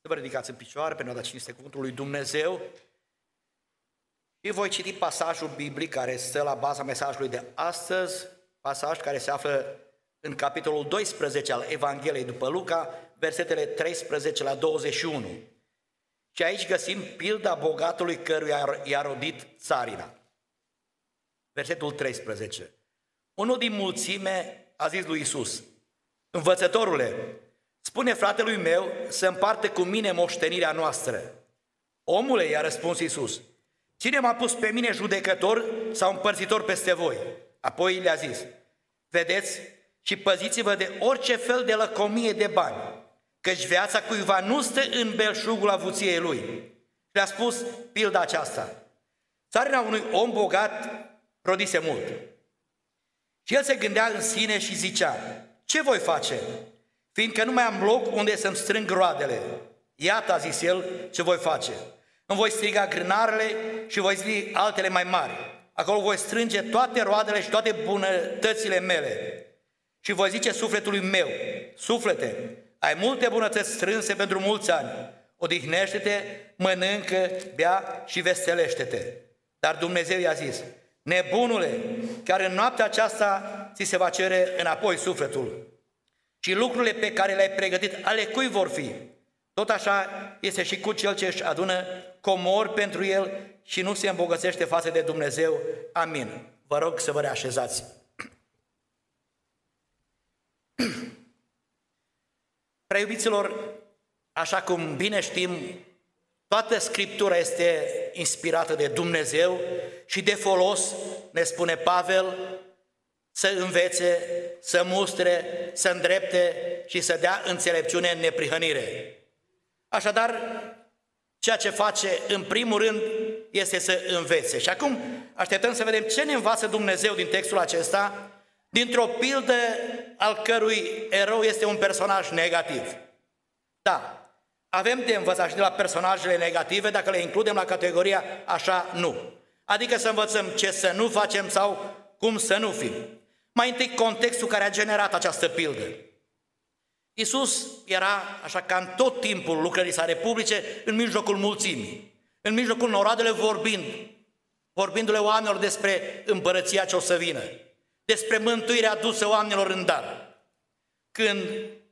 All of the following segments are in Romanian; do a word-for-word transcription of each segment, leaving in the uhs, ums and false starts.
vă ridicați în picioare pentru a da cinste cuvântul lui Dumnezeu și voi citi pasajul biblic care stă la baza mesajului de astăzi, pasaj care se află în capitolul doisprezece al Evangheliei după Luca, versetele treisprezece la douăzeci și unu. Și aici găsim pilda bogatului căruia i-a rodit țarina. Versetul treisprezece. Unul din mulțime a zis lui Iisus: Învățătorule, spune fratelui meu să împartă cu mine moștenirea noastră. Omule, i-a răspuns Iisus, cine m-a pus pe mine judecător sau împărțitor peste voi? Apoi le-a zis: vedeți și păziți-vă de orice fel de lăcomie de bani, căci viața cuiva nu stă în belșugul avuției lui. Și le-a spus pilda aceasta: țarina unui om bogat rodise mult. Și el se gândea în sine și zicea: ce voi face, fiindcă nu mai am loc unde să-mi strâng roadele? Iată, a zis el, ce voi face. Îmi voi striga grânarele și voi zidi altele mai mari. Acolo voi strânge toate roadele și toate bunătățile mele. Și voi zice sufletului meu: suflete, ai multe bunătăți strânse pentru mulți ani. Odihnește-te, mănâncă, bea și veselește-te. Dar Dumnezeu i-a zis: nebunule, chiar în noaptea aceasta ți se va cere înapoi sufletul. Și lucrurile pe care le-ai pregătit, ale cui vor fi? Tot așa este și cu cel ce își adună comori pentru el și nu se îmbogățește față de Dumnezeu. Amin. Vă rog să vă reașezați. Preiubiților, așa cum bine știm, toată Scriptura este inspirată de Dumnezeu și de folos, ne spune Pavel, să învețe, să mustre, să îndrepte și să dea înțelepciune în neprihănire. Așadar, ceea ce face în primul rând este să învețe. Și acum așteptăm să vedem ce ne învață Dumnezeu din textul acesta, dintr-o pildă al cărui erou este un personaj negativ. Da, avem de învățat și de la personajele negative, dacă le includem la categoria așa, nu. Adică să învățăm ce să nu facem sau cum să nu fim. Mai întâi contextul care a generat această pildă. Iisus era, așa ca în tot timpul lucrării sale publice, în mijlocul mulțimii, în mijlocul noroadele vorbind, vorbindu-le oamenilor despre împărăția ce o să vină, despre mântuirea adusă oamenilor în dar. Când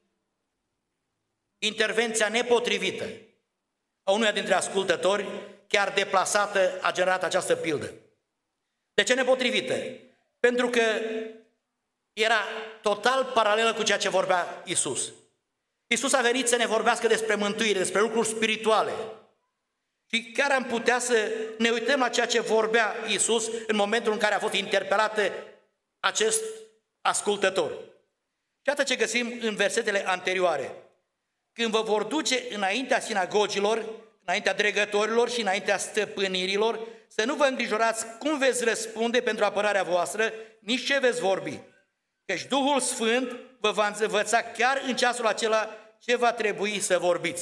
intervenția nepotrivită a unuia dintre ascultători, chiar deplasată, a generat această pildă. De ce nepotrivită? Pentru că era total paralelă cu ceea ce vorbea Iisus. Iisus a venit să ne vorbească despre mântuire, despre lucruri spirituale. Și chiar am putea să ne uităm la ceea ce vorbea Iisus în momentul în care a fost interpelat acest ascultător. Și iată ce găsim în versetele anterioare. Când vă vor duce înaintea sinagogilor, înaintea dregătorilor și înaintea stăpânirilor, să nu vă îngrijorați cum veți răspunde pentru apărarea voastră, nici ce veți vorbi. Căci Duhul Sfânt vă va învăța chiar în ceasul acela ce va trebui să vorbiți.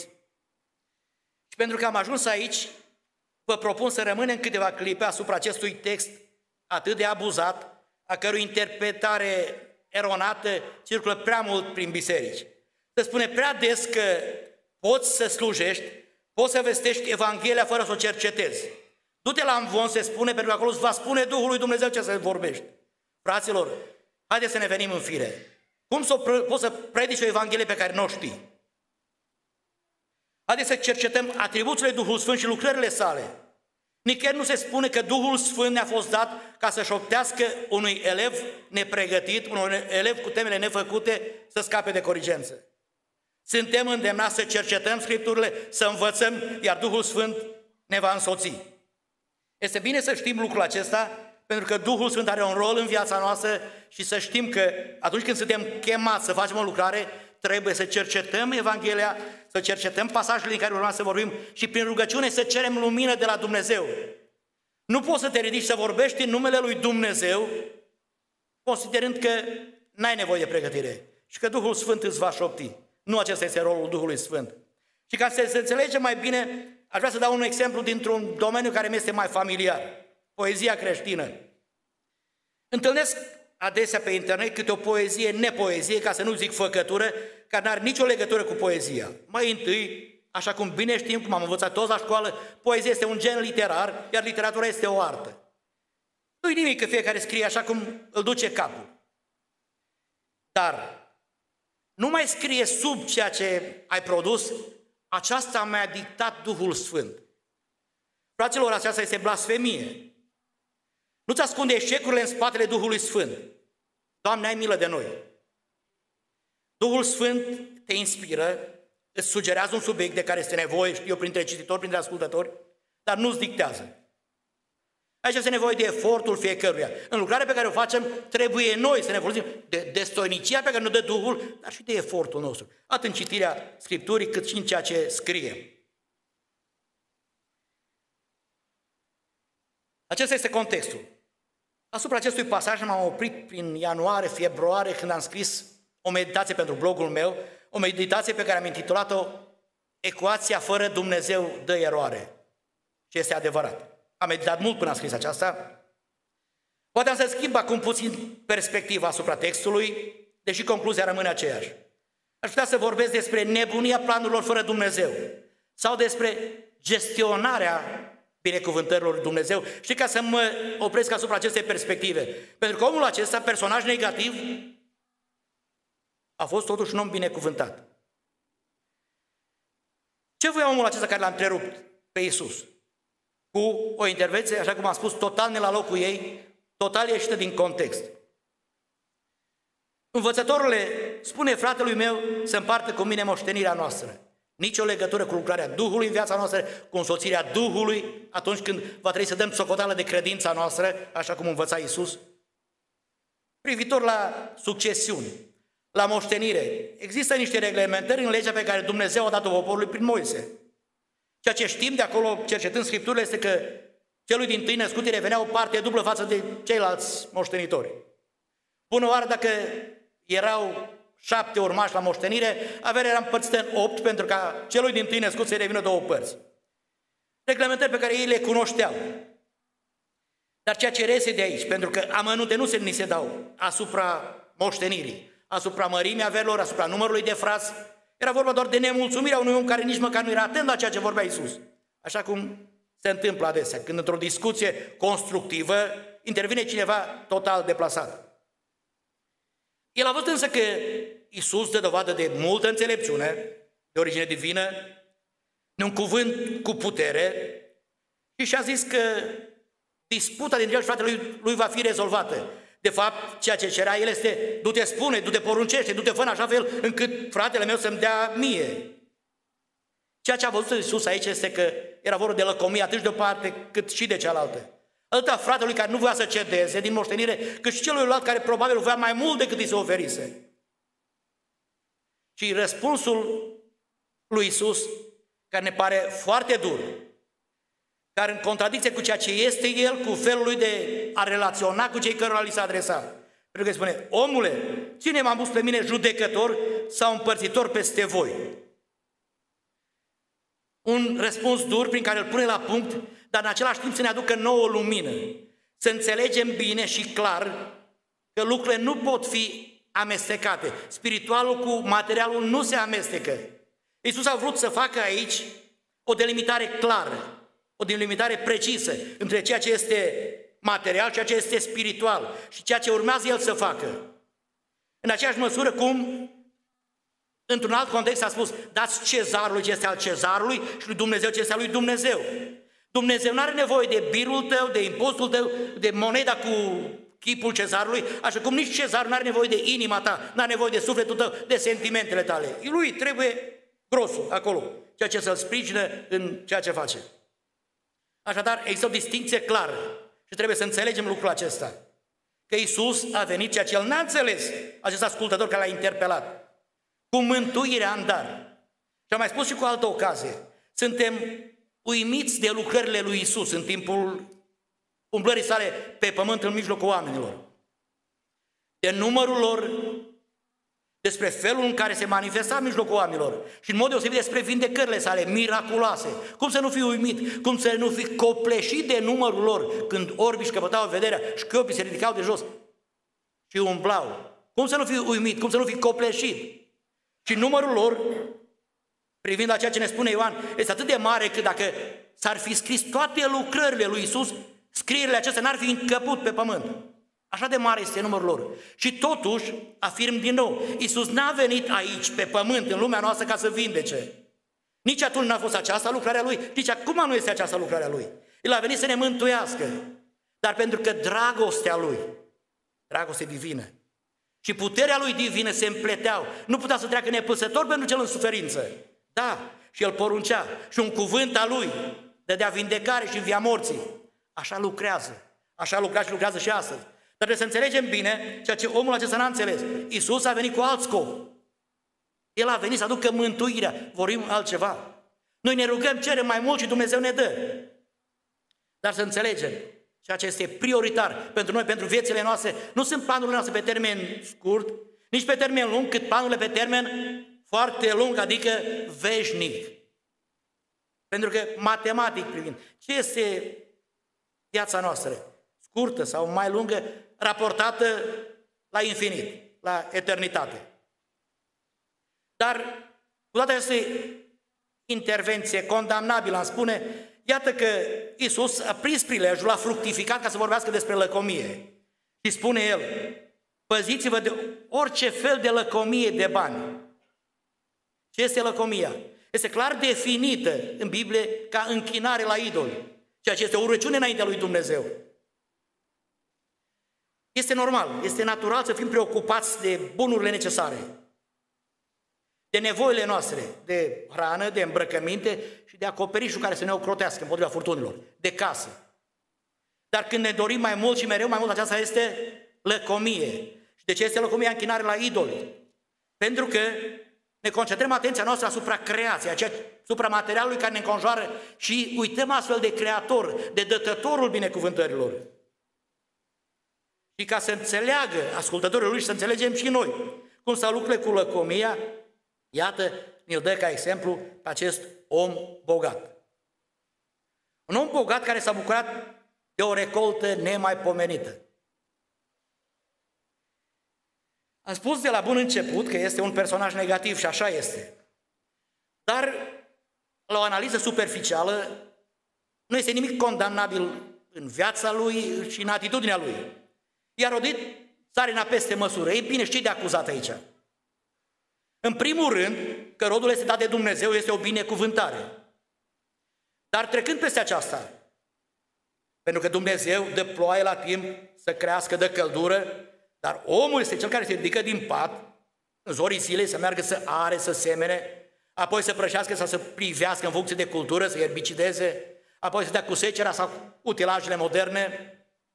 Și pentru că am ajuns aici, vă propun să rămânem câteva clipe asupra acestui text atât de abuzat, a cărui interpretare eronată circulă prea mult prin biserici. Se spune prea des că poți să slujești, poți să vestești Evanghelia fără să o cercetezi. Du-te la amvon, se spune, pentru că acolo îți va spune Duhul lui Dumnezeu ce să vorbești. Fraților, haideți să ne venim în fire. Cum să poți să predici o Evanghelie pe care nu o știi? Haideți să cercetăm atribuțiile Duhului Sfânt și lucrările sale. Nicăieri nu se spune că Duhul Sfânt ne-a fost dat ca să șoptească unui elev nepregătit, unui elev cu temele nefăcute, să scape de corigență. Suntem îndemnați să cercetăm Scripturile, să învățăm, iar Duhul Sfânt ne va însoți. Este bine să știm lucrul acesta, pentru că Duhul Sfânt are un rol în viața noastră și să știm că atunci când suntem chemați să facem o lucrare, trebuie să cercetăm Evanghelia, să cercetăm pasajele în care urmăm să vorbim și prin rugăciune să cerem lumină de la Dumnezeu. Nu poți să te ridici să vorbești în numele lui Dumnezeu, considerând că n-ai nevoie de pregătire și că Duhul Sfânt îți va șopti. Nu acesta este rolul Duhului Sfânt. Și ca să se înțelege mai bine, aș vrea să dau un exemplu dintr-un domeniu care mi este mai familiar. Poezia creștină. Întâlnesc adesea pe internet câte o poezie nepoezie, ca să nu zic făcătură, care n-are nicio legătură cu poezia. Mai întâi Așa cum bine știm, cum am învățat toți la școală, poezia este un gen literar, iar literatura este o artă. Nu-i nimic că fiecare scrie așa cum îl duce capul. Dar nu mai scrie sub ceea ce ai produs, aceasta mi-a dictat Duhul Sfânt. Fraților, aceasta este blasfemie. Nu-ți ascunde eșecurile în spatele Duhului Sfânt. Doamne, ai milă de noi. Duhul Sfânt te inspiră, îți sugerează un subiect de care este nevoie, știu eu, printre cititori, printre ascultători, dar nu-ți dictează. Aici este nevoie de efortul fiecăruia. În lucrarea pe care o facem, trebuie noi să ne folosim de destoinicia pe care ne dă Duhul, dar și de efortul nostru, atât în citirea Scripturii, cât și în ceea ce scriem. Acesta este contextul. Asupra acestui pasaj m-am oprit prin ianuarie, februarie, când am scris o meditație pentru blogul meu, o meditație pe care am intitulat-o Ecuația fără Dumnezeu dă eroare. Și este adevărat. Am meditat mult până am scris aceasta. Poate am să schimb acum puțin perspectiva asupra textului, deși concluzia rămâne aceeași. Aș putea să vorbesc despre nebunia planurilor fără Dumnezeu sau despre gestionarea binecuvântărilor lui Dumnezeu. Și ca să mă opresc asupra acestei perspective. Pentru că omul acesta, personaj negativ, a fost totuși un om binecuvântat. Ce voia omul acesta care l-a întrerupt pe Iisus? Cu o intervenție, așa cum am spus, total ne la locul ei, total ieșită din context. Învățătorule, spune fratelui meu să împartă cu mine moștenirea noastră. Nici o legătură cu lucrarea Duhului în viața noastră, cu însoțirea Duhului atunci când va trebui să dăm socoteală de credința noastră, așa cum învăța Iisus. Privitor la succesiuni, la moștenire, există niște reglementări în legea pe care Dumnezeu a dat-o poporului prin Moise. Ceea ce știm de acolo, cercetând Scripturile, este că celui din tâi născut îi revenea o parte dublă față de ceilalți moștenitori. Bună oară, dacă erau șapte urmași la moștenire, averea era împărțită în opt, pentru ca celui din tâi născut să-i revină două părți. Reglementări pe care ei le cunoșteau. Dar ceea ce reiese de aici, pentru că amănunte nu se ni se dau asupra moștenirii, asupra mărimii averilor, asupra numărului de frați, era vorba doar de nemulțumirea unui om care nici măcar nu era atent la ceea ce vorbea Iisus. Așa cum se întâmplă adesea, când într-o discuție constructivă intervine cineva total deplasat. El a văzut însă că Iisus dă dovadă de multă înțelepciune, de origine divină, de un cuvânt cu putere și și-a zis că disputa dintre el și fratele lui, lui va fi rezolvată. De fapt, ceea ce cerea el este, du-te spune, du-te poruncește, du-te fă în așa fel încât fratele meu să-mi dea mie. Ceea ce a văzut Iisus aici este că era vorba de lăcomie atât de o parte cât și de cealaltă. Atâta fratelui care nu voia să cedeze din moștenire, cât și celuilalt care probabil voia mai mult decât îi se oferise. Și răspunsul lui Iisus, care ne pare foarte dur, care în contradicție cu ceea ce este el, cu felul lui de a relaționa cu cei cărora li s-a adresat. Pentru că îi spune, omule, cine m-a pus pe mine judecător sau împărțitor peste voi? Un răspuns dur prin care îl pune la punct, dar în același timp să ne aducă nouă lumină. Să înțelegem bine și clar că lucrurile nu pot fi amestecate. Spiritualul cu materialul nu se amestecă. Iisus a vrut să facă aici o delimitare clară, o delimitare precisă între ceea ce este material, ceea ce este spiritual și ceea ce urmează el să facă. În aceeași măsură cum, într-un alt context a spus, dați cezarului ce este al cezarului și lui Dumnezeu ce este al lui Dumnezeu. Dumnezeu nu are nevoie de birul tău, de impozitul tău, de moneda cu chipul cezarului, așa cum nici cezarul nu are nevoie de inima ta, nu are nevoie de sufletul tău, de sentimentele tale. Lui trebuie grosul acolo, ceea ce să-l sprijină în ceea ce face. Așadar, există o distinție clară și trebuie să înțelegem lucrul acesta. Că Iisus a venit ceea ce el n-a înțeles, acest ascultător care l-a interpelat, cu mântuirea în dar. Și am mai spus și cu altă ocazie, suntem uimiți de lucrările lui Iisus în timpul umblării sale pe pământ în mijlocul oamenilor. De numărul lor, despre felul în care se manifesta în mijlocul oamenilor și în mod deosebit despre vindecările sale miraculoase. Cum să nu fii uimit? Cum să nu fii copleșit de numărul lor când orbii își căpătau vederea și chiopii se ridicau de jos și umblau? Cum să nu fii uimit? Cum să nu fii copleșit? Și numărul lor privind la ceea ce ne spune Ioan, este atât de mare că dacă s-ar fi scris toate lucrările lui Iisus, scrierile acestea n-ar fi încăput pe pământ. Așa de mare este numărul lor. Și totuși, afirm din nou, Iisus n-a venit aici, pe pământ, în lumea noastră, ca să vindece. Nici atunci n-a fost aceasta lucrarea Lui, nici acum nu este aceasta lucrarea Lui. El a venit să ne mântuiască, dar pentru că dragostea Lui, dragoste divină, și puterea Lui divină se împleteau, nu putea să treacă nepăsător pentru cel în suferință. Da, și El poruncea, și un cuvânt al Lui dădea vindecare și învia morții. Așa lucrează, așa lucra și lucrează și astăzi. Dar trebuie să înțelegem bine ceea ce omul acesta n-a înțeles. Iisus a venit cu alt scop. El a venit să aducă mântuirea. Vorbim altceva. Noi ne rugăm, cerem mai mult și Dumnezeu ne dă. Dar să înțelegem, ceea ce este prioritar pentru noi, pentru viețile noastre, nu sunt planurile noastre pe termen scurt, nici pe termen lung, cât planurile pe termen foarte lung, adică veșnic. Pentru că, matematic privind, ce este viața noastră? Scurtă sau mai lungă, raportată la infinit, la eternitate. Dar, cu toate aceste intervenție condamnabilă, am spune, iată că Iisus a prins prilejul, a fructificat ca să vorbească despre lăcomie. Și spune El, păziți-vă de orice fel de lăcomie de bani. Ce este lăcomia? Este clar definită în Biblie ca închinare la idoli, ceea ce este o urăciune înaintea lui Dumnezeu. Este normal, este natural să fim preocupați de bunurile necesare, de nevoile noastre, de hrană, de îmbrăcăminte și de acoperișul care să ne ocrotească împotriva furtunilor, de casă. Dar când ne dorim mai mult și mereu mai mult, aceasta este lăcomie. Și de ce este lăcomia? Închinare la idoli. Pentru că ne concentrăm atenția noastră asupra creației, asupra materialului care ne înconjoară și uităm astfel de Creator, de Dătătorul binecuvântărilor. Și ca să înțeleagă ascultătorii Lui și să înțelegem și noi cum stau lucrurile cu lăcomia, iată, ne-l dă ca exemplu pe acest om bogat. Un om bogat care s-a bucurat de o recoltă nemaipomenită. Am spus de la bun început că este un personaj negativ și așa este. Dar la o analiză superficială nu este nimic condamnabil în viața lui și în atitudinea lui. I-a rodit țarina peste măsură. Ei bine, știi de acuzat aici? În primul rând, că rodul este dat de Dumnezeu, este o binecuvântare. Dar trecând peste aceasta, pentru că Dumnezeu dă ploaie la timp să crească, dă căldură, dar omul este cel care se ridică din pat, în zorii zilei, să meargă să are, să semene, apoi să prășească sau să privească în funcție de cultură, să erbicideze, apoi să dea cu secerea sau utilajele moderne.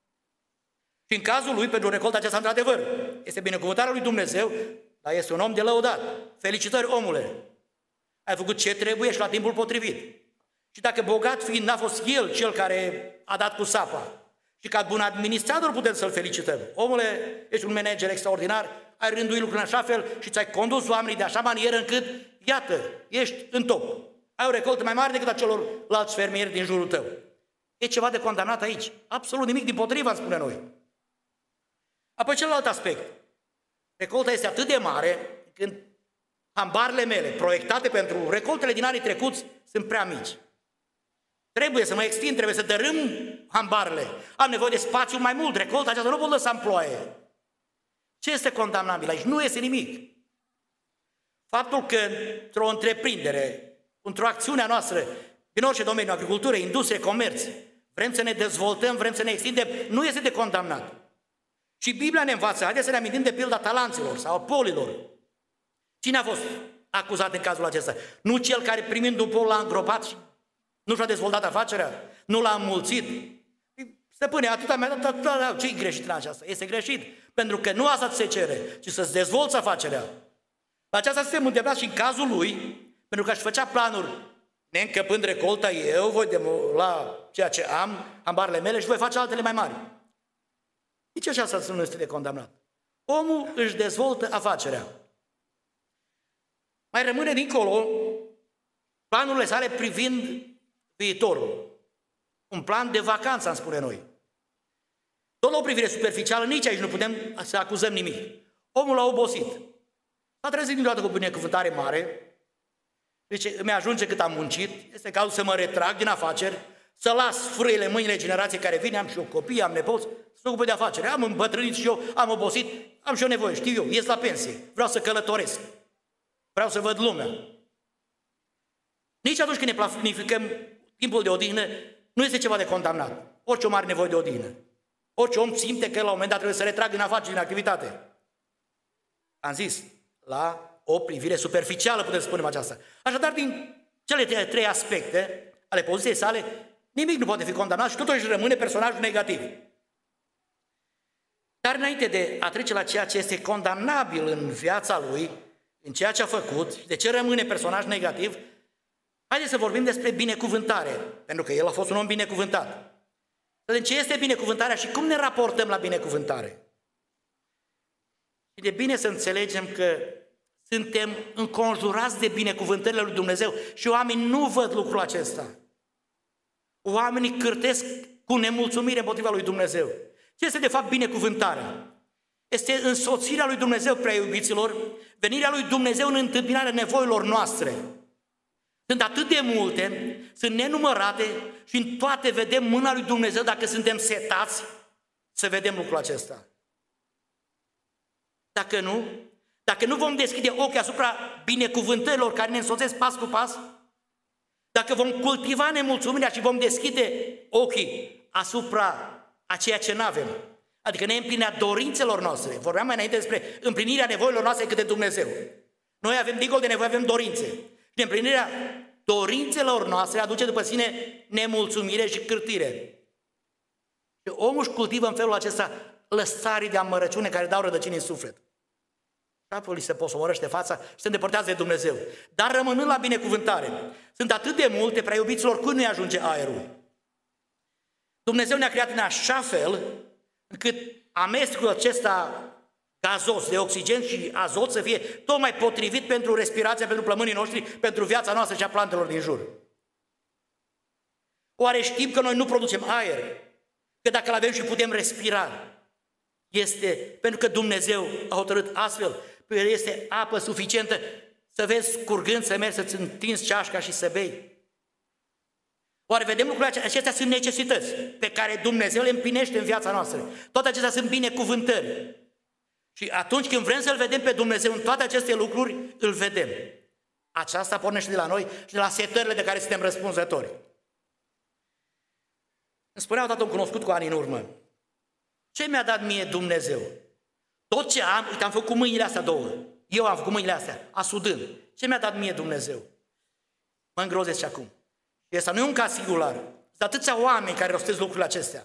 Și în cazul lui, pentru recolta aceasta, într-adevăr, este binecuvântarea lui Dumnezeu, dar este un om de lăudat. Felicitări, omule! Ai făcut ce trebuie și la timpul potrivit. Și dacă bogat fiind, n-a fost el cel care a dat cu sapa, și ca bun administrator putem să-l felicităm. Omule, ești un manager extraordinar, ai rânduit lucrurile în așa fel și ți-ai condus oamenii de așa manieră încât, iată, ești în top. Ai o recoltă mai mare decât a celorlalți fermieri din jurul tău. E ceva de condamnat aici? Absolut nimic, dimpotrivă, îmi spune noi. Apoi celălalt aspect. Recolta este atât de mare când hambarele mele, proiectate pentru recoltele din anii trecuți, sunt prea mici. Trebuie să mă extind, trebuie să dărâm hambarele. Am nevoie de spațiu mai mult, recolta aceasta nu pot lăsa în ploaie. Ce este condamnabil aici? Nu este nimic. Faptul că într-o întreprindere, într-o acțiune a noastră, din orice domeniu, agricultură, industrie, comerț, vrem să ne dezvoltăm, vrem să ne extindem, nu este de condamnat. Și Biblia ne învață, haideți să ne amintim de pilda talanților sau a polilor. Cine a fost acuzat în cazul acesta? Nu cel care primind un pol l-a îngropat și nu și-a dezvoltat afacerea? Nu l-a înmulțit? Stăpâne, atâta mi-a dat, atâta, atâta, ce-i greșit în aceasta? Este greșit, pentru că nu asta ți se cere, ci să-ți dezvolți afacerea. La aceasta suntem întâmplat și în cazul lui, pentru că își făcea planuri, neîncăpând recolta, eu voi demula ceea ce am, ambarele mele și voi face altele mai mari. Nici așa nu este de condamnat. Omul își dezvoltă afacerea. Mai rămâne dincolo planurile sale privind viitorul. Un plan de vacanță, am spune noi. Tot la o privire superficială, nici aici nu putem să acuzăm nimic. Omul a obosit. S-a trezit dintr-o dată cu binecuvântare mare Zice, îmi ajunge cât am muncit, este cazul să mă retrag din afaceri, să las frâile în mâinile generației care vine, am și eu copii, am nepoți, să se ocupe de afaceri. Am îmbătrânit și eu, am obosit, am și eu nevoie, știu eu, ies la pensie, vreau să călătoresc, vreau să văd lumea. Nici atunci când ne planificăm timpul de odihnă, nu este ceva de condamnat. Orice om are nevoie de odihnă. Orice om simte că la un moment dat trebuie să retragă din afaceri, din activitate. Am zis, la o privire superficială putem spune aceasta. Așadar, din cele trei aspecte ale poziției sale, nimic nu poate fi condamnat și totuși rămâne personajul negativ. Dar înainte de a trece la ceea ce este condamnabil în viața lui, în ceea ce a făcut, de ce rămâne personaj negativ, haideți să vorbim despre binecuvântare, pentru că el a fost un om binecuvântat. Să vedem ce este binecuvântarea și cum ne raportăm la binecuvântare. Și de bine să înțelegem că suntem înconjurați de binecuvântările lui Dumnezeu și oamenii nu văd lucrul acesta. Oamenii cârtesc cu nemulțumire împotriva lui Dumnezeu. Ce este de fapt binecuvântarea? Este însoțirea lui Dumnezeu, prea iubiților, venirea lui Dumnezeu în întâmpinarea nevoilor noastre. Sunt atât de multe, sunt nenumărate și în toate vedem mâna lui Dumnezeu dacă suntem setați să vedem lucrul acesta. Dacă nu, dacă nu vom deschide ochii asupra binecuvântărilor care ne însoțesc pas cu pas, dacă vom cultiva nemulțumirea și vom deschide ochii asupra a ceea ce nu avem, adică neîmplinirea dorințelor noastre, vorbeam mai înainte despre împlinirea nevoilor noastre către Dumnezeu. Noi avem, dincolo de nevoie, avem dorințe. Și împlinirea dorințelor noastre aduce după sine nemulțumire și cârtire. Și omul își cultivă în felul acesta lăstarii de amărăciune care dau rădăcini în suflet. Și apoi li se posomorăște fața și se îndepărtează de Dumnezeu. Dar rămânând la binecuvântare, sunt atât de multe, prea iubiților, cui nu-i ajunge aerul. Dumnezeu ne-a creat în așa fel încât amestecul acesta gazos de oxigen și azot să fie tot mai potrivit pentru respirația, pentru plămânii noștri, pentru viața noastră și a plantelor din jur. Oare știm că noi nu producem aer? Că dacă îl avem și putem respira, este pentru că Dumnezeu a hotărât astfel, că este apă suficientă să vezi curgând, să mergi, să-ți întinzi ceașca și să bei. Oare vedem lucrurile acestea? Acestea sunt necesități pe care Dumnezeu le împlinește în viața noastră. Toate acestea sunt binecuvântări. Și atunci când vrem să-L vedem pe Dumnezeu în toate aceste lucruri, îl vedem. Aceasta pornește de la noi și de la setările de care suntem răspunzători. Îmi spunea odată un cunoscut cu ani în urmă, ce mi-a dat mie Dumnezeu? Tot ce am, uite, am făcut mâinile astea două. Eu am făcut mâinile astea, asudând. Ce mi-a dat mie Dumnezeu? Mă îngrozesc și acum. Și ăsta nu e un caz singular. Sunt atâția oameni care rostesc lucrurile acestea.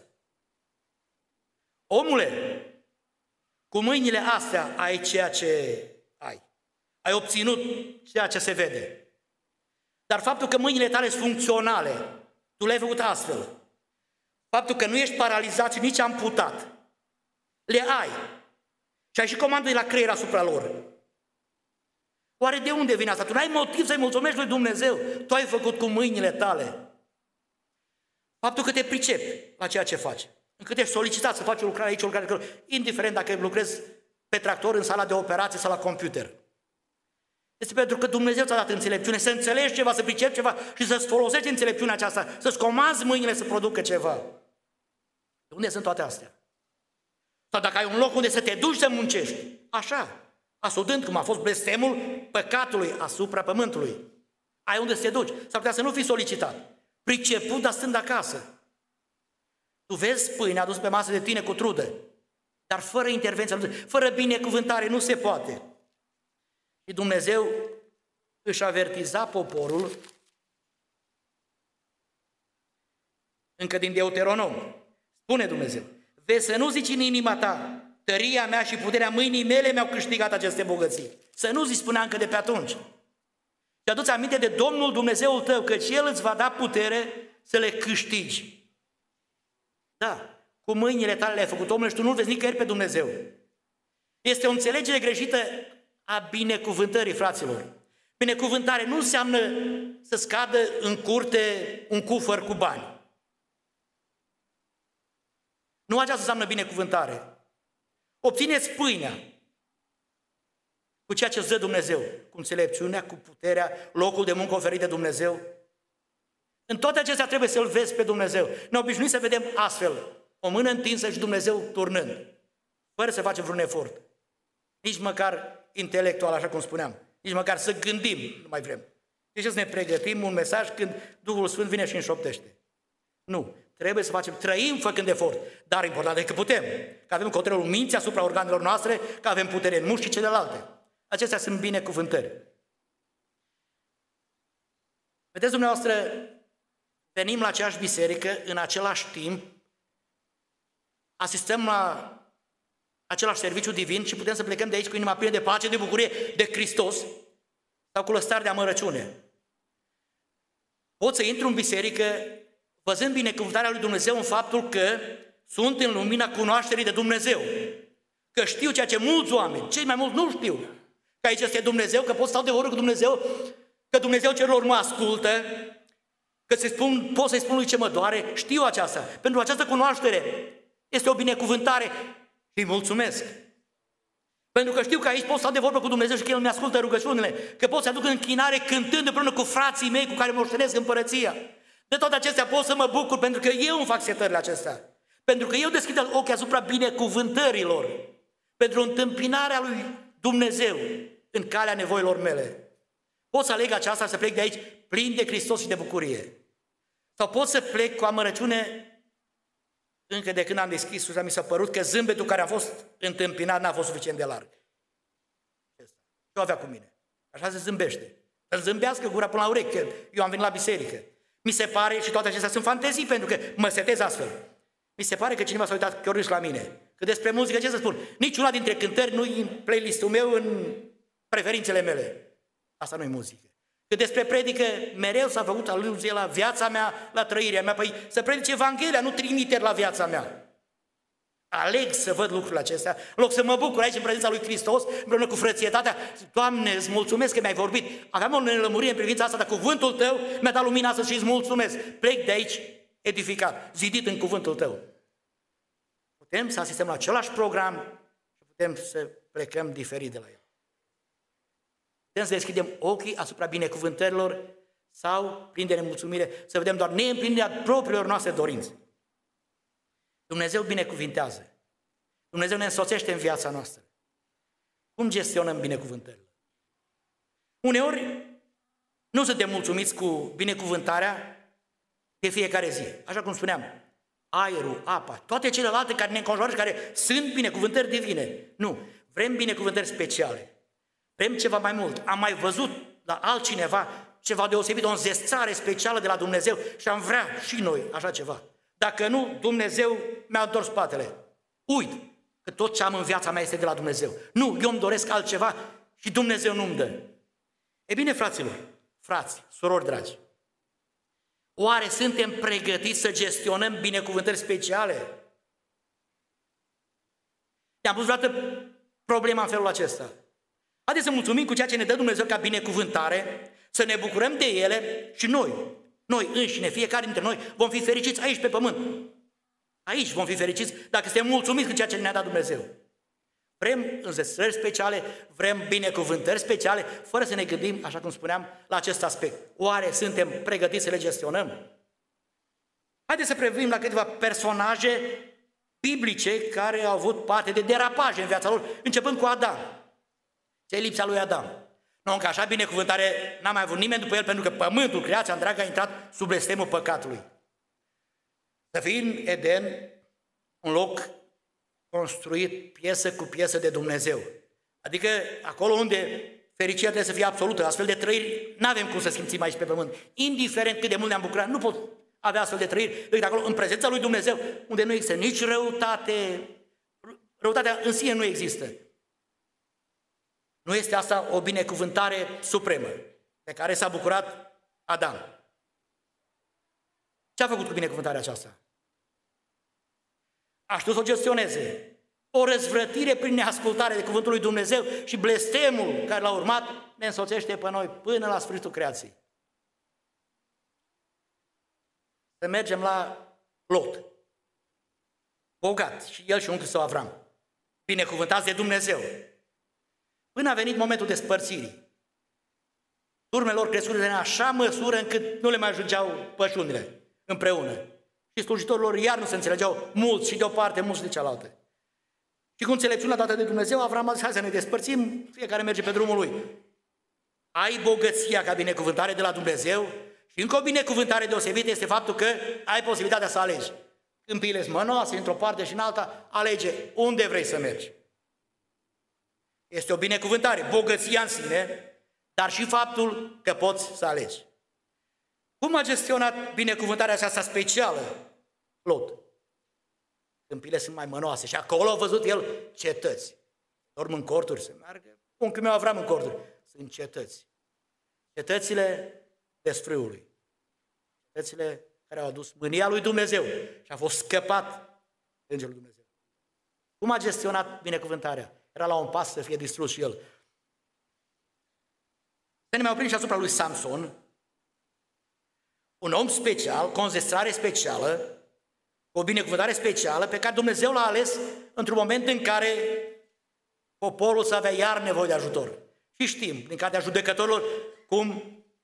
Omule, cu mâinile astea ai ceea ce ai. Ai obținut ceea ce se vede. Dar faptul că mâinile tale sunt funcționale, tu le-ai făcut astfel. Faptul că nu ești paralizat și nici amputat, le ai. Și ai și comandă de la creier asupra lor. Oare de unde vine asta? Tu n-ai motiv să-i mulțumești lui Dumnezeu. Tu ai făcut cu mâinile tale. Faptul că te pricepi la ceea ce faci. Încât ești solicitat să faci o lucrare aici, o lucrare acolo, indiferent dacă lucrezi pe tractor, în sala de operație sau la computer. Este pentru că Dumnezeu ți-a dat înțelepciune, să înțelegi ceva, să pricepi ceva și să-ți folosești înțelepciunea aceasta, să-ți comanzi mâinile să producă ceva. De unde sunt toate astea? Sau dacă ai un loc unde să te duci să muncești, așa, asudând cum a fost blestemul păcatului asupra pământului. Ai unde să te duci. S-ar putea să nu fii solicitat. Priceput, dar stând acasă. Tu vezi pâine adus pe masă de tine cu trudă, dar fără intervenția, fără binecuvântare nu se poate. Și Dumnezeu își avertiza poporul încă din Deuteronom. Spune Dumnezeu, vezi să nu zici în inima ta, tăria mea și puterea mâinii mele mi-au câștigat aceste bogății. Să nu zici, spunea încă de pe atunci. Și adu-ți aminte de Domnul Dumnezeul tău, căci El îți va da putere să le câștigi. Da, cu mâinile tale le-ai făcut, omule, și tu nu-L vezi nicăieri pe Dumnezeu. Este o înțelegere greșită a binecuvântării, fraților. Binecuvântare nu înseamnă să scadă în curte un cufăr cu bani. Nu aceasta înseamnă binecuvântare. Obțineți pâinea. cu ceea ce îți dă Dumnezeu, cu înțelepciunea, cu puterea, locul de muncă oferit de Dumnezeu. În toate acestea trebuie să-L vezi pe Dumnezeu. Ne obișnuim să vedem astfel, o mână întinsă și Dumnezeu turnând, fără să facem vreun efort. Nici măcar intelectual, așa cum spuneam, nici măcar să gândim, nu mai vrem. Deci să ne pregătim un mesaj când Duhul Sfânt vine și înșoptește. Nu, trebuie să facem, trăim făcând efort, dar important e că putem, că avem controlul minții asupra organelor noastre, că avem putere în mușchi și celelalte. Acestea sunt binecuvântări. Vedeți dumneavoastră, venim la aceeași biserică, în același timp, asistăm la același serviciu divin și putem să plecăm de aici cu inima plină de pace, de bucurie, de Hristos sau cu lăstare de amărăciune. Pot să intru în biserică văzând binecuvântarea lui Dumnezeu în faptul că sunt în lumina cunoașterii de Dumnezeu, că știu ceea ce mulți oameni, cei mai mulți nu știu, că aici este Dumnezeu, că pot stau de vorbă cu Dumnezeu, că Dumnezeu celor mă ascultă, că să spun, pot să-i spun lui ce mă doare, știu aceasta. Pentru această cunoaștere este o binecuvântare și îi mulțumesc. Pentru că știu că aici pot să stau de vorbă cu Dumnezeu și că El mi ascultă rugăciunile, că pot să aduc în închinare cântând împreună cu frații mei cu care moștenesc împărăția. De toate acestea pot să mă bucur pentru că eu îmi fac setările acestea. Pentru că eu deschid ochii asupra binecuvântărilor, pentru întâmpinarea lui Dumnezeu în calea nevoilor mele. Pot să aleg aceasta, să plec de aici plin de Hristos și de bucurie. Sau pot să plec cu amărăciune. Încă de când am deschis ușa, mi s-a părut că zâmbetul care a fost întâmpinat n-a fost suficient de larg. Ce avea cu mine? Așa se zâmbește. Să zâmbească gura până la urechi, că eu am venit la biserică. Mi se pare, și toate acestea sunt fantezii, pentru că mă setez astfel. Mi se pare că cineva s-a uitat chiar la mine. Că despre muzică, ce să spun? Niciuna dintre cântări nu-i în playlistul meu, în preferințele mele. Asta nu-i muzică. Că despre predică mereu s-a făcut aluzie la viața mea, la trăirea mea. Păi să predice Evanghelia, nu trimiteri la viața mea. Aleg să văd lucrurile acestea, în loc să mă bucur aici în prezența lui Hristos, împreună cu frățietatea. Doamne, îți mulțumesc că mi-ai vorbit. Aveam o nelămurire în privința asta, dar cuvântul Tău mi-a dat lumina astăzi și îți mulțumesc. Plec de aici edificat, zidit în cuvântul Tău. Putem să asistăm la același program și putem să plecăm diferit de la el. Putem să deschidem ochii asupra binecuvântărilor sau, plin de nemulțumire, să vedem doar neîmplinirea propriilor noastre dorințe. Dumnezeu binecuvintează. Dumnezeu ne însoțește în viața noastră. Cum gestionăm binecuvântările? Uneori nu suntem mulțumiți cu binecuvântarea de fiecare zi. Așa cum spuneam, aerul, apa, toate celelalte care ne înconjoară și care sunt binecuvântări divine. Nu, vrem binecuvântări speciale. Vrem ceva mai mult. Am mai văzut la altcineva ceva deosebit, o înzestrare specială de la Dumnezeu și am vrea și noi așa ceva. Dacă nu, Dumnezeu mi-a întors spatele. Uit că tot ce am în viața mea este de la Dumnezeu. Nu, eu îmi doresc altceva și Dumnezeu nu-mi dă. E bine, fraților, frați, surori dragi, oare suntem pregătiți să gestionăm binecuvântări speciale? Ne-am pus vreodată problema în felul acesta. Haideți să mulțumim cu ceea ce ne dă Dumnezeu ca binecuvântare, să ne bucurăm de ele și noi, noi înșine, fiecare dintre noi, vom fi fericiți aici pe pământ. Aici vom fi fericiți dacă suntem mulțumiți cu ceea ce ne-a dat Dumnezeu. Vrem înzestrări speciale, vrem binecuvântări speciale, fără să ne gândim, așa cum spuneam, la acest aspect. Oare suntem pregătiți să le gestionăm? Haideți să privim la câteva personaje biblice care au avut parte de derapaje în viața lor, începând cu Adam. Ce-i lipsa lui Adam? Nu, că așa binecuvântare n-a mai avut nimeni după el, pentru că pământul, creația întreagă, a intrat sub blestemul păcatului. Să fii în Eden, un loc construit piesă cu piesă de Dumnezeu. Adică acolo unde fericirea trebuie să fie absolută, astfel de trăiri n-avem cum să simțim aici pe pământ. Indiferent cât de mult ne-am bucurat, nu pot avea astfel de trăiri decât acolo, în prezența lui Dumnezeu, unde nu există nici răutate, răutatea în sine nu există. Nu este asta o binecuvântare supremă de care s-a bucurat Adam? Ce a făcut cu binecuvântarea aceasta? A știut să o gestioneze. O răzvrătire prin neascultare de cuvântul lui Dumnezeu și blestemul care l-a urmat ne însoțește pe noi până la sfârșitul creației. Să mergem la Lot. Bogat, și el și unchiul său Avram. Binecuvântați de Dumnezeu. până a venit momentul despărțirii. Turmelor crescute în așa măsură încât nu le mai ajungeau pășunile împreună. Și slujitorilor iar nu se înțelegeau mulți și de o parte, mulți de cealaltă. Și cu înțelepciunea dată de Dumnezeu, Avram a zis, hai să ne despărțim, fiecare merge pe drumul lui. Ai bogăția ca binecuvântare de la Dumnezeu și încă o binecuvântare deosebită este faptul că ai posibilitatea să alegi. Câmpiile sunt mănoase, într-o parte și în alta, alege unde vrei să mergi. Este o binecuvântare, bogăția în sine, dar și faptul că poți să alegi. Cum a gestionat binecuvântarea aceasta specială Lot? Câmpile sunt mai mănoase și acolo a văzut el cetăți. Dorm în corturi, se meargă. Unchiul meu Avram în corturi. Sunt cetăți. Cetățile desfrâului. Cetățile care au adus mânia lui Dumnezeu și a fost scăpat Îngerul Dumnezeu. Cum a gestionat binecuvântarea? Era la un pas să fie distrus și el. Să ne mai oprim și asupra lui Samson, un om special, cu o înzestrare specială, o binecuvântare specială pe care Dumnezeu l-a ales într-un moment în care poporul să avea iar nevoie de ajutor. Și știm, din cartea judecătorilor, cum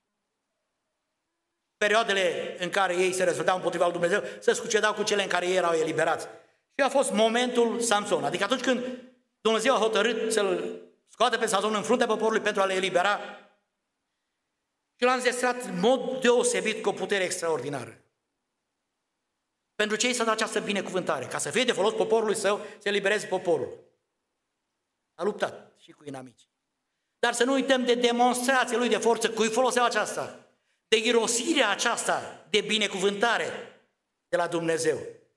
perioadele în care ei se răzvrăteau împotriva lui Dumnezeu se succedau cu cele în care ei erau eliberați. Și a fost momentul Samson, adică atunci când Dumnezeu a hotărât să-l scoată pe Samson în fruntea poporului pentru a le elibera și l-a înzestrat în mod deosebit cu o putere extraordinară. Pentru ce i s-a dat această binecuvântare? Ca să fie de folos poporului său, să elibereze poporul. A luptat și cu inamici. Dar să nu uităm de demonstrația lui de forță, cui foloseau aceasta, de irosirea aceasta de binecuvântare de la Dumnezeu.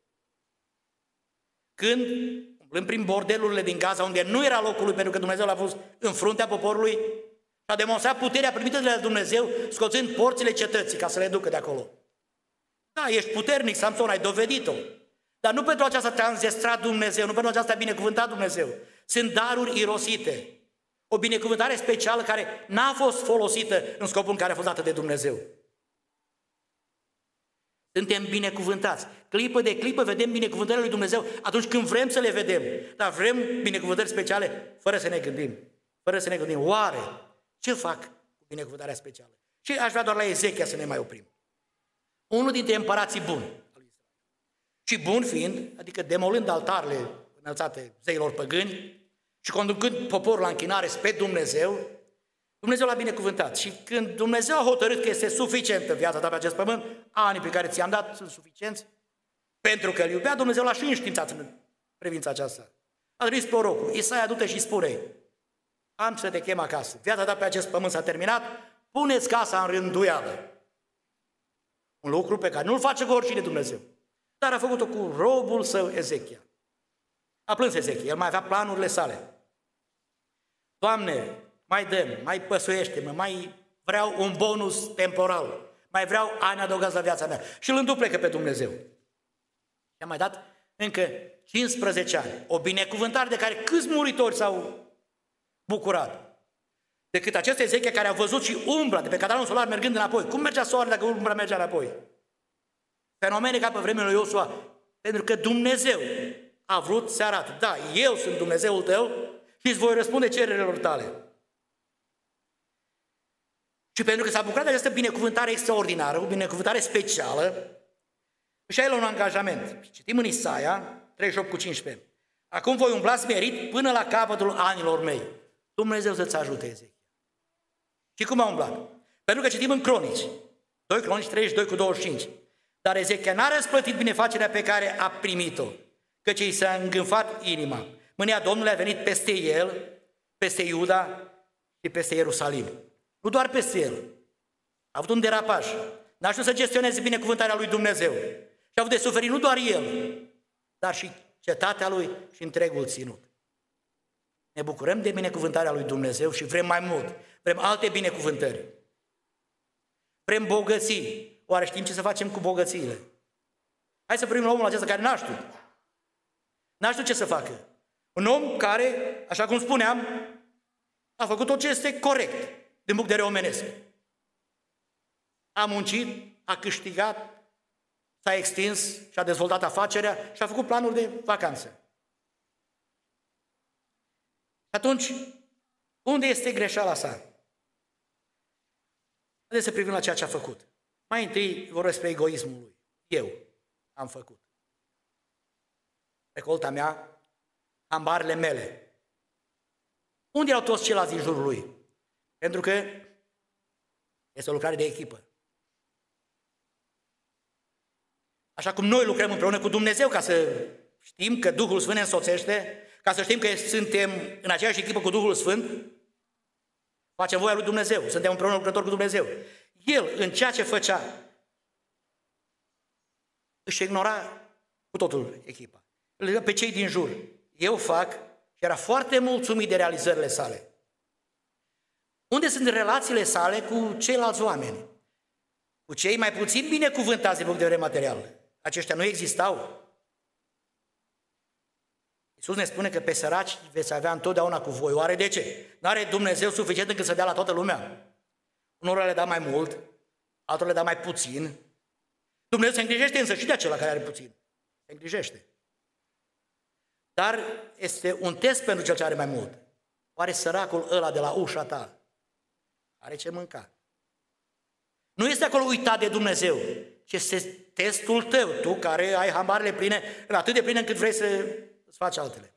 Când, umblând prin bordelurile din Gaza, unde nu era locul lui, pentru că Dumnezeu l-a pus în fruntea poporului, a demonstrat puterea primită de la Dumnezeu, scoțând porțile cetății ca să le ducă de acolo. Da, ești puternic, Samson, ai dovedit-o. Dar nu pentru aceasta te-a înzestrat Dumnezeu, nu pentru aceasta te-a binecuvântat Dumnezeu. Sunt daruri irosite. O binecuvântare specială care n-a fost folosită în scopul în care a fost dată de Dumnezeu. Suntem binecuvântați. Clipă de clipă vedem binecuvântările lui Dumnezeu atunci când vrem să le vedem. Dar vrem binecuvântări speciale fără să ne gândim. Fără să ne gândim, oare ce fac cu binecuvântarea specială? Și aș vrea doar la Ezechia să ne mai oprim. Unul dintre împărații buni. Și bun fiind, adică demolând altarele înălțate zeilor păgâni și conducând poporul la închinare spre Dumnezeu, Dumnezeu l-a binecuvântat. Și când Dumnezeu a hotărât că este suficientă viața ta pe acest pământ, anii pe care ți-am dat sunt suficienți, pentru că îl iubea, Dumnezeu l-a și înștiințat în privința aceasta. A trimis prorocul, Isaia, du-te și spune, am să te chem acasă, viața ta pe acest pământ s-a terminat, puneți casa în rânduială. Un lucru pe care nu-l face cu oricine Dumnezeu. Dar a făcut-o cu robul său Ezechia. A plâns Ezechia, el mai avea planurile sale. Doamne, mai dăm, mai păsuiește-mă, mai vreau un bonus temporal, mai vreau ani adăugați la viața mea. Și îl înduplecă pe Dumnezeu. I-a mai dat încă cincisprezece ani, o binecuvântare de care câți muritori s-au bucurat. Decât acest Ezechia care a văzut și umbra de pe cadranul solar mergând înapoi. Cum mergea soarele dacă umbra mergea înapoi? Fenomene ca pe vremea lui Iosua, pentru că Dumnezeu a vrut să arate, da, eu sunt Dumnezeul tău și îți voi răspunde cererilor tale. Și pentru că s-a bucurat de această binecuvântare extraordinară, o binecuvântare specială, și a el un angajament. Citim în Isaia treizeci și opt cu cincisprezece. Acum voi umbla smerit până la capătul anilor mei. Dumnezeu să-ți ajute, Ezechia. Și cum a umblat? Pentru că citim în Cronici, doi Cronici treizeci și doi cu douăzeci și cinci. Dar Ezechia n-a răsplătit binefacerea pe care a primit-o, căci i s-a îngânfat inima. Mânia Domnului a venit peste el, peste Iuda și peste Ierusalim. Nu doar peste el. A avut un derapaj. N-a știut să gestioneze binecuvântarea lui Dumnezeu. Și a avut de suferit nu doar el, dar și cetatea lui și întregul ținut. Ne bucurăm de binecuvântarea lui Dumnezeu și vrem mai mult. Vrem alte binecuvântări. Vrem bogății. Oare știm ce să facem cu bogățiile? Hai să primim omul acesta care n-a știut. N-a știut ce să facă. Un om care, așa cum spuneam, a făcut tot ce este corect din punct de vedere omenesc. A muncit, a câștigat, s-a extins și a dezvoltat afacerea și a făcut planuri de vacanță. Atunci, Unde este greșeala sa? Haideți să privim la ceea ce a făcut. Mai întâi vorbesc despre egoismul lui. Eu am făcut. Recolta mea, ambarele mele. Unde erau toți ceilalți din jurul lui? Pentru că este o lucrare de echipă. Așa cum noi lucrăm împreună cu Dumnezeu ca să știm că Duhul Sfânt ne însoțește, ca să știm că suntem în aceeași echipă cu Duhul Sfânt, facem voia lui Dumnezeu, suntem împreună lucrători cu Dumnezeu. El, în ceea ce făcea, își ignora cu totul echipa. Pe cei din jur. Eu fac și era foarte mulțumit de realizările sale. Unde sunt relațiile sale cu ceilalți oameni? Cu cei mai puțin binecuvântați din punct de vedere material. Aceștia nu existau. Iisus ne spune că pe săraci veți avea întotdeauna cu voi. Oare de ce? Nu are Dumnezeu suficient încât să dea la toată lumea? Unora le da mai mult, altora le da mai puțin. Dumnezeu se îngrijește însă și de acela care are puțin. Se îngrijește. Dar este un test pentru cel ce are mai mult. Oare săracul ăla de la ușa ta are ce mânca? Nu este acolo uitat de Dumnezeu, ci este testul tău, tu care ai hambarele pline, atât de pline încât vrei să îți faci altele.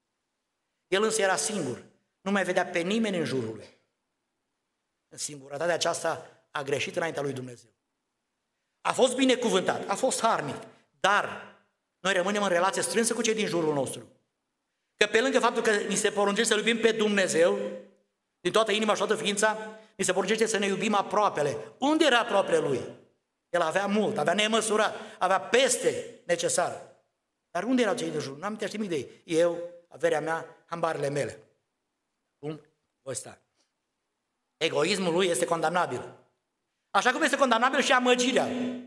El însă era singur, nu mai vedea pe nimeni în jurul lui. În singurătatea aceasta a greșit înaintea lui Dumnezeu. A fost binecuvântat, a fost harnic, dar noi rămânem în relație strânsă cu cei din jurul nostru. Că pe lângă faptul că ni se poruncește să iubim pe Dumnezeu, din toată inima și toată ființa, ni se poruncește să ne iubim aproapele. Unde era aproapele lui? El avea mult, avea nemăsurat, avea peste necesar. Dar unde erau cei de jur? Nu am amintește nimic de ei. Eu, averea mea, hambarele mele. Cum? Voi sta. Egoismul lui este condamnabil. Așa cum este condamnabil și amăgirea.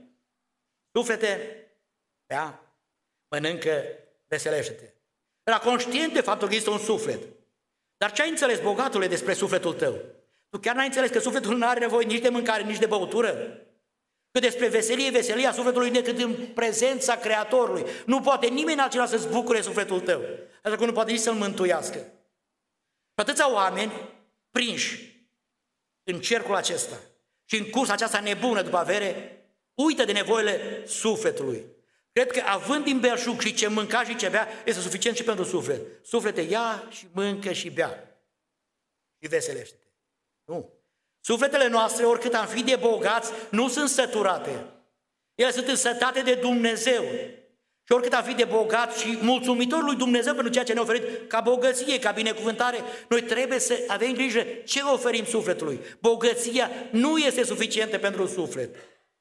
Suflete, bea, mănâncă, veselește-te. Era conștient de faptul că există un suflet. Dar ce ai înțeles, bogatule, despre sufletul tău? Tu chiar n-ai înțeles că sufletul nu are nevoie nici de mâncare, nici de băutură? Că despre veselie, veselia sufletului decât în prezența Creatorului. Nu poate nimeni altcineva să-ți bucure sufletul tău. Așa că nu poate nici să-l mântuiască. Și atâția oameni prinși în cercul acesta și în cursa aceasta nebună după avere, uită de nevoile sufletului. Cred că având din belșug și ce mânca și ce bea, este suficient și pentru suflet. Suflete, ia și mâncă și bea și veselește-te. Nu. Sufletele noastre, oricât am fi de bogați, nu sunt săturate. Ele sunt însătate de Dumnezeu. Și oricât am fi de bogați și mulțumitori lui Dumnezeu pentru ceea ce ne-a oferit ca bogăție, ca binecuvântare, noi trebuie să avem grijă ce oferim sufletului. Bogăția nu este suficientă pentru suflet.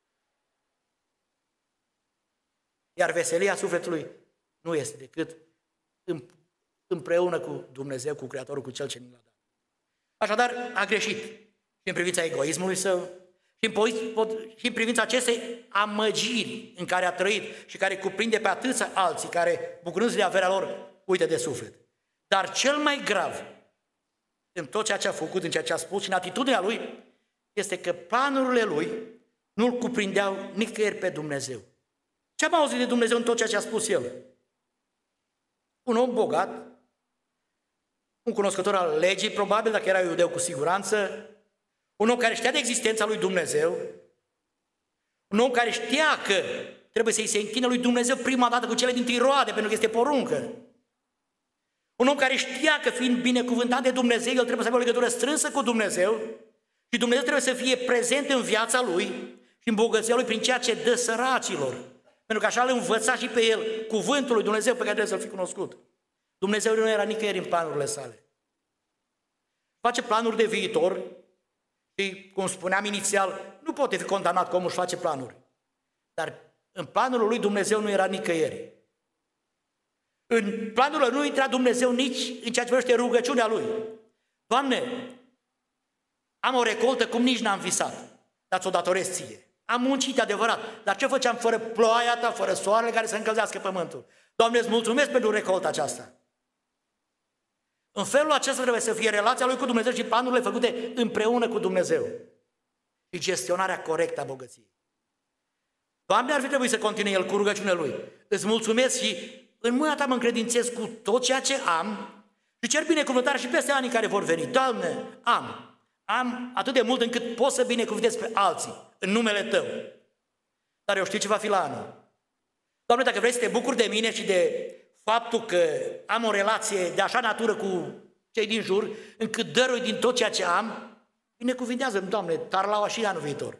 Iar veselia sufletului nu este decât împreună cu Dumnezeu, cu Creatorul, cu Cel ce ne l-a dat. Așadar, a greșit și în privința egoismului său, și în, și în privința acestei amăgiri în care a trăit și care cuprinde pe atâția alții care, bucurându-se de averea lor, uită de suflet. Dar cel mai grav în tot ceea ce a făcut, în ceea ce a spus și în atitudinea lui, este că planurile lui nu-l cuprindeau nicăieri pe Dumnezeu. Ce am auzit de Dumnezeu în tot ceea ce a spus el? Un om bogat, un cunoscător al legii, probabil, dacă era iudeu cu siguranță, un om care știa de existența lui Dumnezeu, un om care știa că trebuie să-i se închină lui Dumnezeu prima dată cu cele dintâi roade, pentru că este poruncă. Un om care știa că fiind binecuvântat de Dumnezeu, el trebuie să aibă o legătură strânsă cu Dumnezeu și Dumnezeu trebuie să fie prezent în viața lui și în bogăția lui prin ceea ce dă săracilor. Pentru că așa îl învăța și pe el cuvântul lui Dumnezeu pe care trebuie să-l fi cunoscut. Dumnezeu nu era nicăieri în planurile sale. Face planuri de viitor și, cum spuneam inițial, nu poate fi condamnat că omul își face planuri. Dar în planul lui Dumnezeu nu era nicăieri. În planul lui nu intra Dumnezeu nici în ceea ce privește rugăciunea lui. Doamne, am o recoltă cum nici n-am visat, dar ți-o datorez ție. Am muncit, adevărat, dar ce făceam fără ploaia ta, fără soarele care să încălzească pământul? Doamne, îți mulțumesc pentru recolta aceasta. În felul acesta trebuie să fie relația lui cu Dumnezeu și planurile făcute împreună cu Dumnezeu. Și gestionarea corectă a bogăției. Doamne, ar fi trebuit să continue el cu rugăciunea lui. Îți mulțumesc și în mâna ta mă încredințez cu tot ceea ce am Și cer binecuvântare și peste anii care vor veni. Doamne, am. Am atât de mult încât pot să binecuvântez pe alții în numele Tău. Dar eu știu ce va fi la anul. Doamne, dacă vrei să te bucuri de mine și de faptul că am o relație de așa natură cu cei din jur, încât dărui din tot ceea ce am, binecuvintează-mi, Doamne, tarlaua și anul viitor.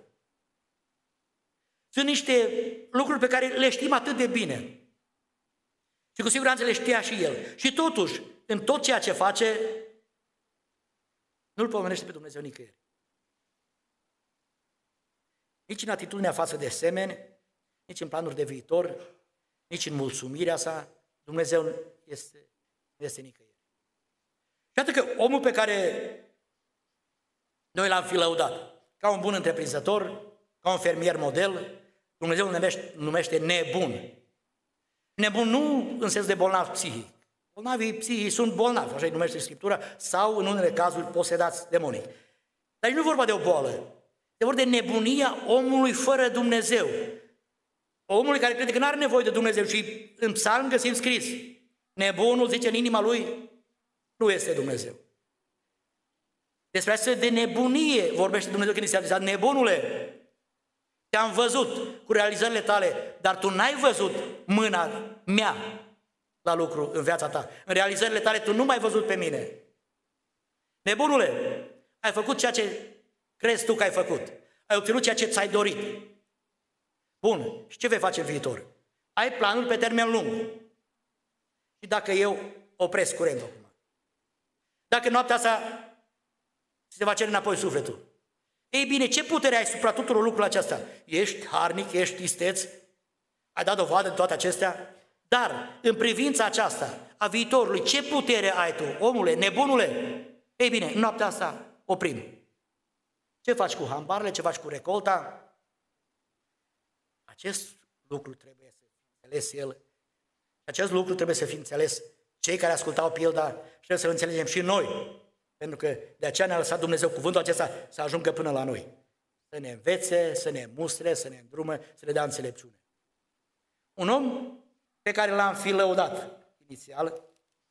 Sunt niște lucruri pe care le știm atât de bine. Și cu siguranță le știa și el. Și totuși, în tot ceea ce face, nu-L pomenește pe Dumnezeu nicăieri. Nici în atitudinea față de semeni, nici în planuri de viitor, nici în mulțumirea sa, Dumnezeu nu este, nu este nicăieri. Și atât că omul pe care noi l-am fi lăudat, ca un bun întreprinzător, ca un fermier model, Dumnezeu îl numește, numește nebun. Nebun nu în sens de bolnav psihic. Bolnavii psihici sunt bolnavi, așa îi numește Scriptura, sau în unele cazuri posedați demonic. Dar nu e vorba de o boală, e vorba de nebunia omului fără Dumnezeu. Omului care crede că nu are nevoie de Dumnezeu și în psalm găsim scris, nebunul, zice în inima lui, nu este Dumnezeu. Despre asta de nebunie vorbește Dumnezeu când este adresat, nebunule, te-am văzut cu realizările tale, dar tu n-ai văzut mâna mea la lucru în viața ta. În realizările tale tu nu m-ai văzut pe mine. Nebunule, ai făcut ceea ce crezi tu că ai făcut. Ai obținut ceea ce ți-ai dorit. Bun, și ce vei face în viitor? Ai planul pe termen lung. Și dacă eu opresc curentul acum? Dacă noaptea asta se va cere înapoi sufletul? Ei bine, ce putere ai supra tuturor lucrurile acestea? Ești harnic, ești isteț, ai dat dovadă de toate acestea? Dar, în privința aceasta, a viitorului, ce putere ai tu, omule, nebunule? Ei bine, noaptea asta oprim. Ce faci cu hambarele, ce faci cu recolta? Acest lucru trebuie să fie înțeles el. Acest lucru trebuie să fie înțeles cei care ascultau pilda și trebuie să-l înțelegem și noi. Pentru că de aceea ne-a lăsat Dumnezeu cuvântul acesta să ajungă până la noi. Să ne învețe, să ne mustre, să ne îndrume, să ne dea înțelepciune. Un om pe care l-am fi lăudat inițial,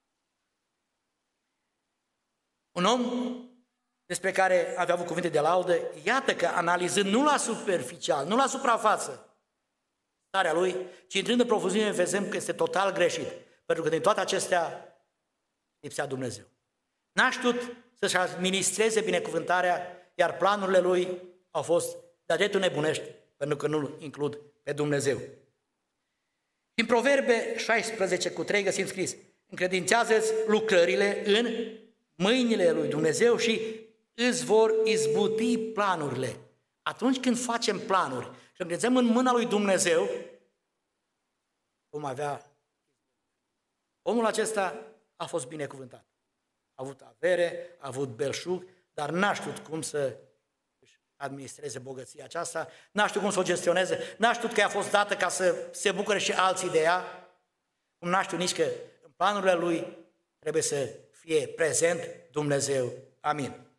un om despre care avea avut cuvinte de laudă, iată că analizând nu la superficial, nu la suprafață, starea lui, ci intrând în profunzime, vedem că este total greșit. Pentru că din toate acestea lipsea Dumnezeu. N-a știut să-și administreze binecuvântarea, iar planurile lui au fost de-a dreptul nebunești, pentru că nu-L includ pe Dumnezeu. În Proverbe șaisprezece cu trei găsim scris, încredințează-ți lucrările în mâinile lui Dumnezeu și îți vor izbuti planurile. Atunci când facem planuri și încredințăm în mâna lui Dumnezeu, vom avea. Omul acesta a fost binecuvântat. A avut avere, a avut belșug, dar n-a știut cum să administreze bogăția aceasta, n-a știut cum să o gestioneze, n-a știut că i-a fost dată ca să se bucure și alții de ea, cum n-a știut nici că în planurile lui trebuie să fie prezent Dumnezeu. Amin.